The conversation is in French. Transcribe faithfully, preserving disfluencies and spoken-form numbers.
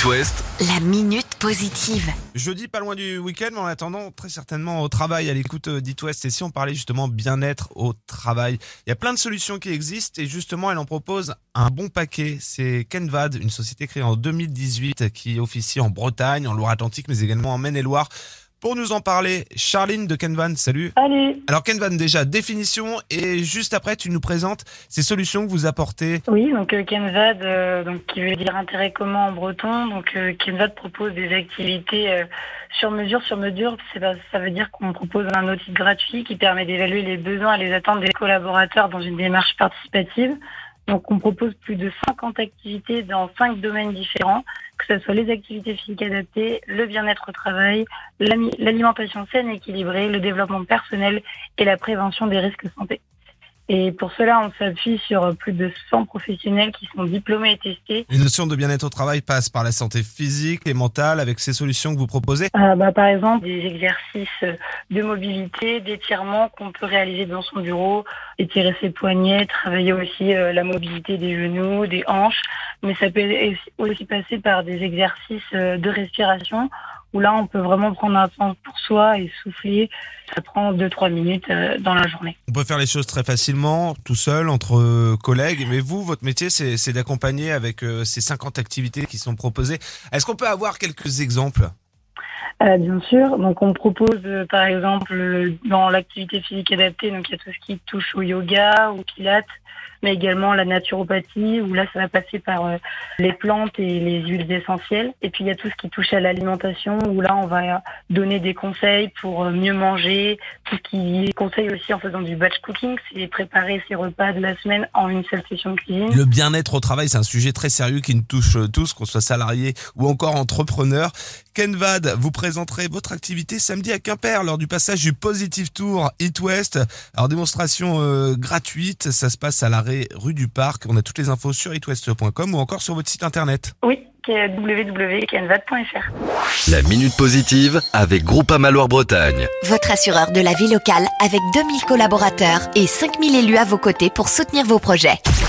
It West, la minute positive. Jeudi, pas loin du week-end, mais en attendant, très certainement au travail, à l'écoute d'It West. Et si on parlait justement bien-être au travail, il y a plein de solutions qui existent et justement, elle en propose un bon paquet. C'est Kenvad, une société créée en deux mille dix-huit qui officie en Bretagne, en Loire-Atlantique, mais également en Maine-et-Loire. Pour nous en parler, Charline de Kenvad, salut. Allez. Alors Kenvad, déjà, définition, et juste après, tu nous présentes ces solutions que vous apportez. Oui, donc euh, Kenvad, euh, donc qui veut dire intérêt commun en breton. Donc euh, Kenvad propose des activités euh, sur mesure, sur mesure. C'est pas, ça veut dire qu'on propose un outil gratuit qui permet d'évaluer les besoins et les attentes des collaborateurs dans une démarche participative. Donc on propose plus de cinquante activités dans cinq domaines différents, que ce soit les activités physiques adaptées, le bien-être au travail, l'alimentation saine et équilibrée, le développement personnel et la prévention des risques santé. Et pour cela, on s'appuie sur plus de cent professionnels qui sont diplômés et testés. Une notion de bien-être au travail passe par la santé physique et mentale avec ces solutions que vous proposez. Euh, bah, par exemple, des exercices de mobilité, d'étirement qu'on peut réaliser dans son bureau, étirer ses poignets, travailler aussi euh, la mobilité des genoux, des hanches. Mais ça peut aussi passer par des exercices de respiration où là, on peut vraiment prendre un temps pour soi et souffler. Ça prend deux trois minutes dans la journée. On peut faire les choses très facilement, tout seul, entre collègues. Mais vous, votre métier, c'est, c'est d'accompagner avec euh, ces cinquante activités qui sont proposées. Est-ce qu'on peut avoir quelques exemples ? Euh, bien sûr. Donc, on propose, euh, par exemple, dans l'activité physique adaptée, donc il y a tout ce qui touche au yoga, au pilates, mais également la naturopathie, où là, ça va passer par euh, les plantes et les huiles essentielles. Et puis, il y a tout ce qui touche à l'alimentation, où là, on va donner des conseils pour mieux manger. Tout ce qui est conseil aussi en faisant du batch cooking, c'est préparer ses repas de la semaine en une seule session de cuisine. Le bien-être au travail, c'est un sujet très sérieux qui nous touche tous, qu'on soit salarié ou encore entrepreneur. Kenvad, vous présenterez votre activité samedi à Quimper lors du passage du Positive Tour It West. Alors, démonstration euh, gratuite, ça se passe à l'arrêt rue du Parc. On a toutes les infos sur itwest point com ou encore sur votre site internet. Oui, w w w point kenvad point f r. la minute positive avec Groupama Loire-Bretagne. Votre assureur de la vie locale avec deux mille collaborateurs et cinq mille élus à vos côtés pour soutenir vos projets.